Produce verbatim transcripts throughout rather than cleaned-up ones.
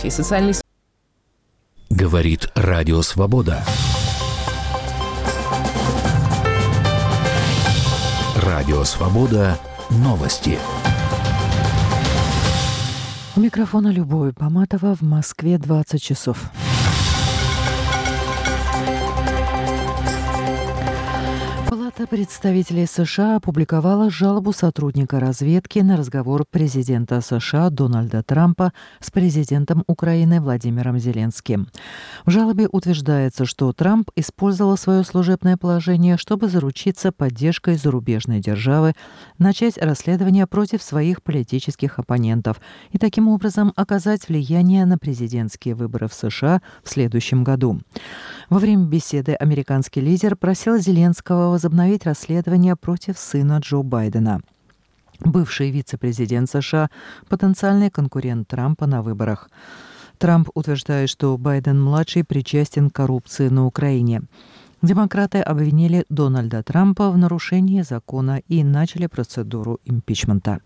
фотографии. Социальные Говорит Радио Свобода. Радио Свобода. Новости. У микрофона Любовь Баматова. В Москве двадцать часов. Палата представителей США опубликовала жалобу сотрудника разведки на разговор президента США Дональда Трампа с президентом Украины Владимиром Зеленским. В жалобе утверждается, что Трамп использовал свое служебное положение, чтобы заручиться поддержкой зарубежной державы, начать расследование против своих политических оппонентов и таким образом оказать влияние на президентские выборы в США в следующем году. Во время беседы американский лидер просил Зеленского возобновить расследование против сына Джо Байдена. Бывший вице-президент США – потенциальный конкурент Трампа на выборах. Трамп утверждает, что Байден-младший причастен к коррупции на Украине. Демократы обвинили Дональда Трампа в нарушении закона и начали процедуру импичмента.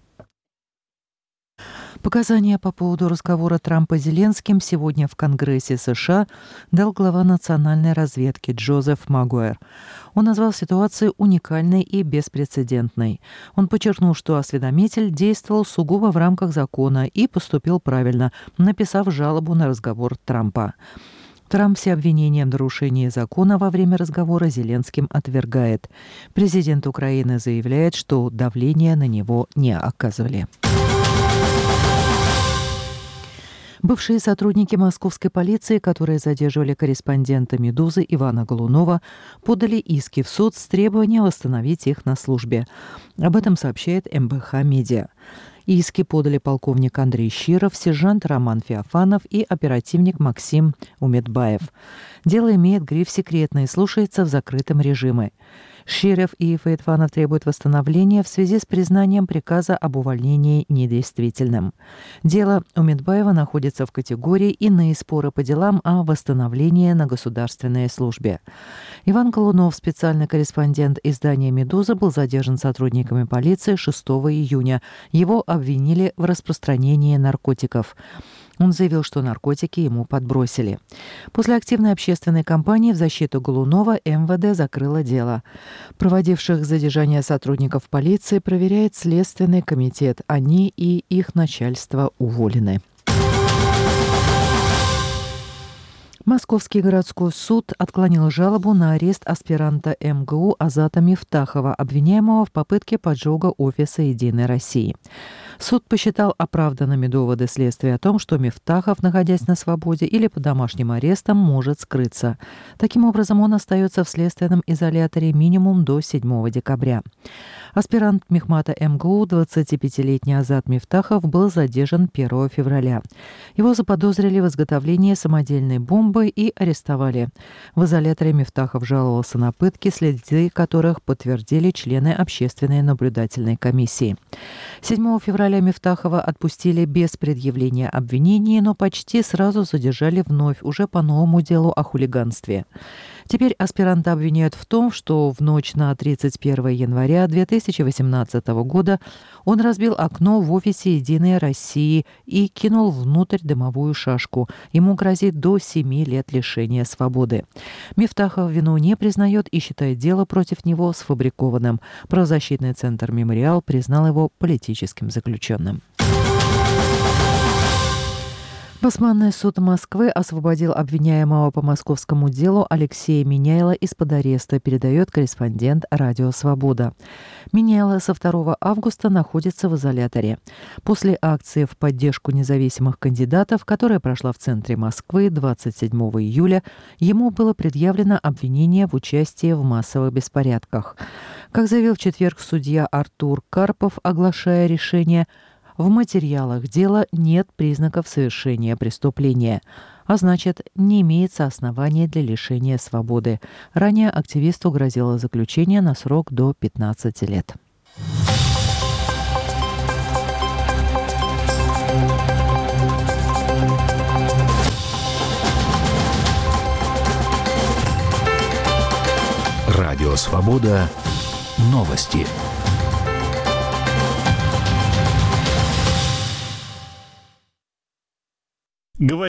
Показания по поводу разговора Трампа с Зеленским сегодня в Конгрессе США дал глава национальной разведки Джозеф Магуайр. Он назвал ситуацию уникальной и беспрецедентной. Он подчеркнул, что осведомитель действовал сугубо в рамках закона и поступил правильно, написав жалобу на разговор Трампа. Трамп все обвинения в нарушении закона во время разговора с Зеленским отвергает. Президент Украины заявляет, что давление на него не оказывали. Бывшие сотрудники московской полиции, которые задерживали корреспондента «Медузы» Ивана Голунова, подали иски в суд с требованием восстановить их на службе. Об этом сообщает эм бэ ха Медиа. Иски подали полковник Андрей Щиров, сержант Роман Феофанов и оперативник Максим Умедбаев. Дело имеет гриф «секретно» и слушается в закрытом режиме. Щиров и Феофанов требуют восстановления в связи с признанием приказа об увольнении недействительным. Дело Умедбаева находится в категории «Иные споры по делам о восстановлении на государственной службе». Иван Голунов, специальный корреспондент издания «Медуза», был задержан сотрудниками полиции шестого июня. Его обвинили в распространении наркотиков. Он заявил, что наркотики ему подбросили. После активной общественной кампании в защиту Голунова эм вэ дэ закрыло дело. Проводивших задержание сотрудников полиции проверяет Следственный комитет. Они и их начальство уволены. Московский городской суд отклонил жалобу на арест аспиранта эм гэ у Азата Мифтахова, обвиняемого в попытке поджога офиса «Единой России». Суд посчитал оправданными доводы следствия о том, что Мифтахов, находясь на свободе или под домашним арестом, может скрыться. Таким образом, он остается в следственном изоляторе минимум до седьмого декабря. Аспирант мехмата эм гэ у, двадцатипятилетний Азат Мифтахов, был задержан первого февраля. Его заподозрили в изготовлении самодельной бомбы и арестовали. В изоляторе Мифтахов жаловался на пытки, следы которых подтвердили члены общественной наблюдательной комиссии. седьмого февраля Мифтахова отпустили без предъявления обвинений, но почти сразу задержали вновь, уже по новому делу о хулиганстве. Теперь аспиранта обвиняют в том, что в ночь на тридцать первое января две тысячи восемнадцатого года он разбил окно в офисе «Единой России» и кинул внутрь дымовую шашку. Ему грозит до семи лет лишения свободы. Мифтахов вину не признает и считает дело против него сфабрикованным. Правозащитный центр «Мемориал» признал его политическим заключенным. Басманный суд Москвы освободил обвиняемого по московскому делу Алексея Миняйла из-под ареста, передает корреспондент «Радио Свобода». Миняйла со второго августа находится в изоляторе. После акции в поддержку независимых кандидатов, которая прошла в центре Москвы двадцать седьмого июля, ему было предъявлено обвинение в участии в массовых беспорядках. Как заявил в четверг судья Артур Карпов, оглашая решение, в материалах дела нет признаков совершения преступления, а значит, не имеется оснований для лишения свободы. Ранее активисту грозило заключение на срок до пятнадцати лет. Радио Свобода. Новости. Говорит